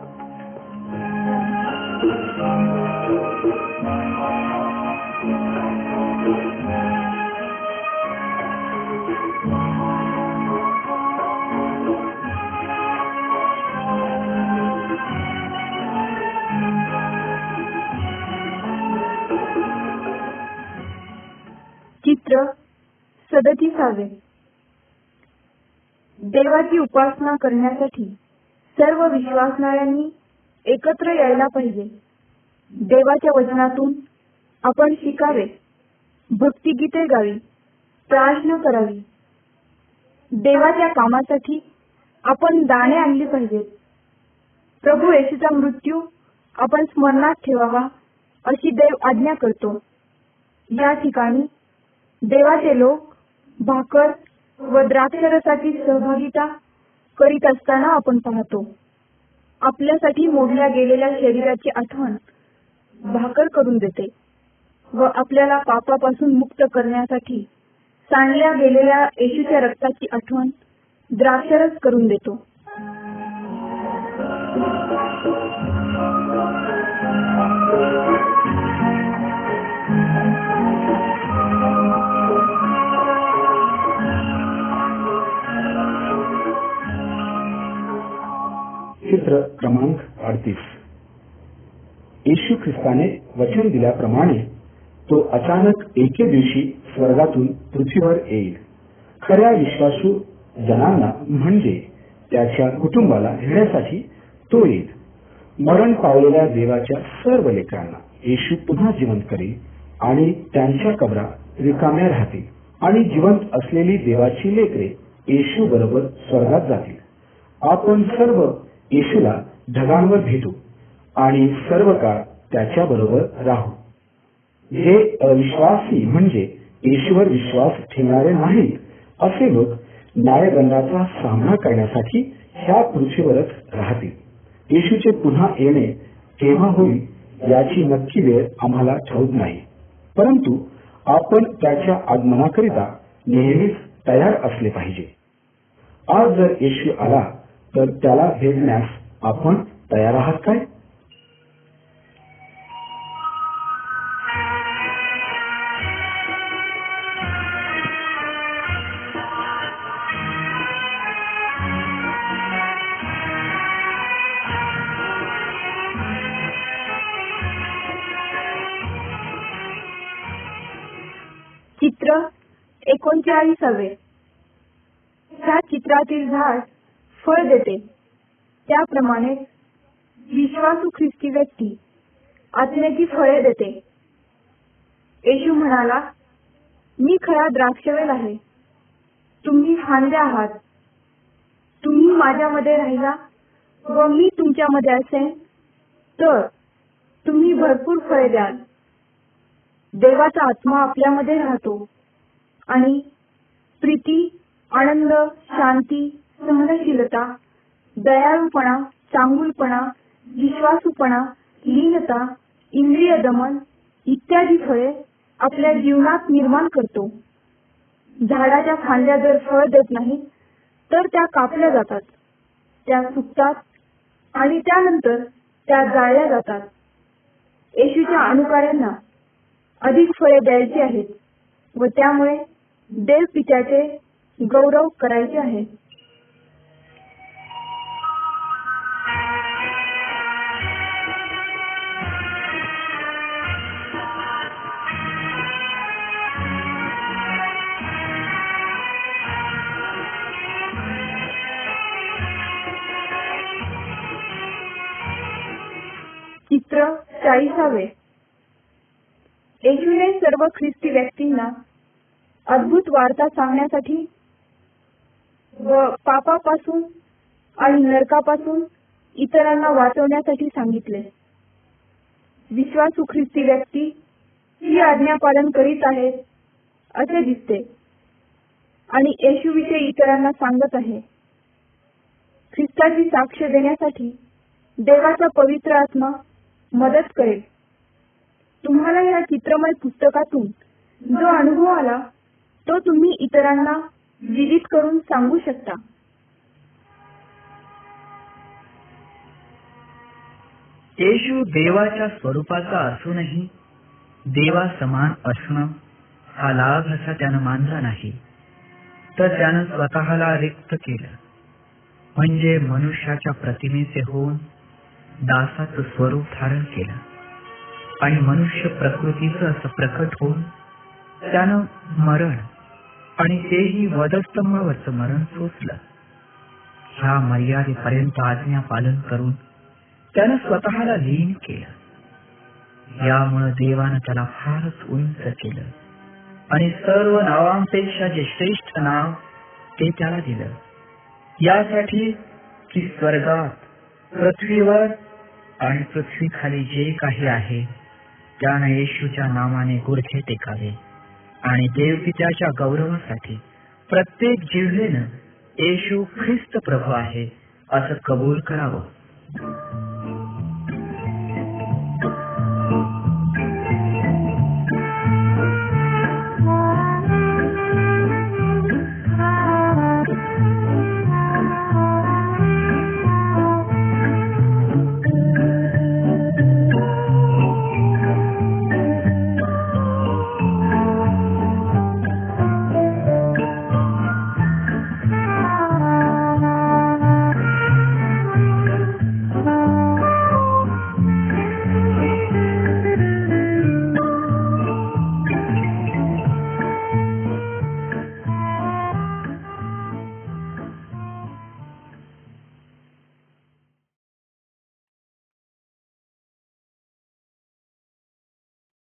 चित्र 37. देवाची उपासना करण्यासाठी सर्व विश्वासणाऱ्यांनी एकत्र यायला पाहिजे. देवाच्या वचनातून आपण शिकावे, भक्तिगीते गावी, प्रार्थना करावी. देवाच्या कामासाठी आपण दाणे आणली पाहिजेत. प्रभू येशूचा मृत्यू आपण स्मरणात ठेवावा अशी देव आज्ञा करतो. या ठिकाणी देवाचे लोक भाकर व द्राक्षरसाची सहभागिता करीत असताना आपण पाहतो. आपल्यासाठी मोडल्या गेलेल्या शरीराची आठवण भाकर करून देते व आपल्याला पापापासून मुक्त करण्यासाठी सांडल्या गेलेल्या येशूच्या रक्ताची आठवण द्राक्षरस करून देतो. चित्र क्रमांक 38. येशू ख्रिस्ताने वचन दिल्याप्रमाणे तो अचानक एके दिवशी स्वर्गातून पृथ्वीवर येईल. खऱ्या विश्वासू जनांना म्हणजे त्याच्या कुटुंबाला घेण्यासाठी तो येईल. मरण पावलेल्या देवाच्या सर्व लेकरांना येशू पुन्हा जिवंत करेल आणि त्यांच्या कबरा रिकाम्या राहतील आणि जिवंत असलेली देवाची लेकरे येशू बरोबर स्वर्गात जातील. आपण सर्व येशूला ढगांवर भेटू आणि सर्व काळ त्याच्या बरोबर राहू. जे अविश्वासी म्हणजे येशूवर विश्वास ठेवणारे नाहीत असे लोक न्यायदंडाचा सामना करण्यासाठी ह्या पृथ्वीवरच राहतील. येशूचे पुन्हा येणे केव्हा होईल याची नक्की वेळ आम्हाला ठाऊक नाही, परंतु आपण त्याच्या आगमनाकरिता नेहमीच तयार असले पाहिजे. आज जर येशू आला तर त्याला भेटण्यास आपण तयार आहात काय? चित्र 39. ह्या चित्रातील झाड फळ देते, त्याप्रमाणे विश्वासू ख्रिस्ती व्यक्ती आत्म्याची फळे देते. येशू म्हणाला, मी खरा द्राक्षवेल आहे, तुम्ही फांद्या आहात. तुम्ही माझ्यामध्ये राहिला व मी तुमच्यामध्ये असेन तर तुम्ही भरपूर फळे द्याल. देवाचा आत्मा आपल्यामध्ये राहतो आणि प्रीती, आनंद, शांती, सहनशीलता, दयाळूपणा, चांगुलपणा, विश्वासूपणा, लीनता, इंद्रिय दमन इत्यादी फळे आपल्या जीवनात निर्माण करतो. झाडाच्या फांद्या जर फळ देत नाहीत तर त्या कापल्या जातात, त्या सुकतात आणि त्यानंतर त्या जाळल्या जातात. येशूच्या अनुकाऱ्यांना अधिक फळे द्यायची आहेत व त्यामुळे देव पित्याचे गौरव करायचे आहे. 40 येशूने सर्व ख्रिस्ती व्यक्तींना अद्भुत वार्ता सांगण्यासाठी व पापापासून आणि नरकापासून इतरांना वाचवण्यासाठी सांगितले. विश्वासू ख्रिस्ती व्यक्ती ही आज्ञा पालन करीत आहेत असे दिसते आणि येशूविषयी इतरांना सांगत आहे. ख्रिस्ताची साक्ष देण्यासाठी देवाचा पवित्र आत्मा मदत करेल. तुम्हाला या चित्रमय पुस्तकातून जो अनुभव आला तो तुम्ही इतरांना विदित करून सांगू शकता. येशू देवाच्या स्वरूपाचा असूनही देवा समान असणं हा लाभ असा त्यानं मानला नाही, तर त्यानं स्वतःला रिक्त केलं, म्हणजे मनुष्याच्या प्रतिमेचे होऊन दासाचं स्वरूप धारण केलं आणि मनुष्य प्रकृतीचं असं प्रकट होऊन त्यानं मरण आणि तेही वधस्तंभावरचं मरण सोसलं. ह्या मर्यादेपर्यंत आज्ञा पालन करून त्यानं स्वतःला लीन केलं. यामुळे देवानं त्याला फारच उंच केलं आणि सर्व नावांपेक्षा जे श्रेष्ठ नाव ते त्याला दिलं, यासाठी की स्वर्गात, पृथ्वीवर आणि पृथ्वीखाली जे काही आहे त्यानं येशूच्या नावाने गुडघे टेकावे आणि देवपित्याच्या गौरवासाठी प्रत्येक जिल्ह्यानं येशू ख्रिस्त प्रभू आहे असं कबूल करावं.